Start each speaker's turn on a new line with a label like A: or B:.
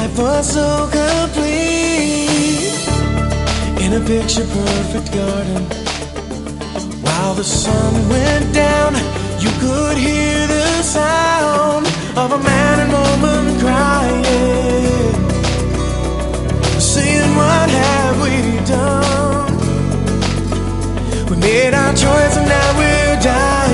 A: life was so complete in a picture perfect garden. While the sun went down, you could hear the sound of a man and woman crying, saying, what have we done? We made our choice and now we're dying.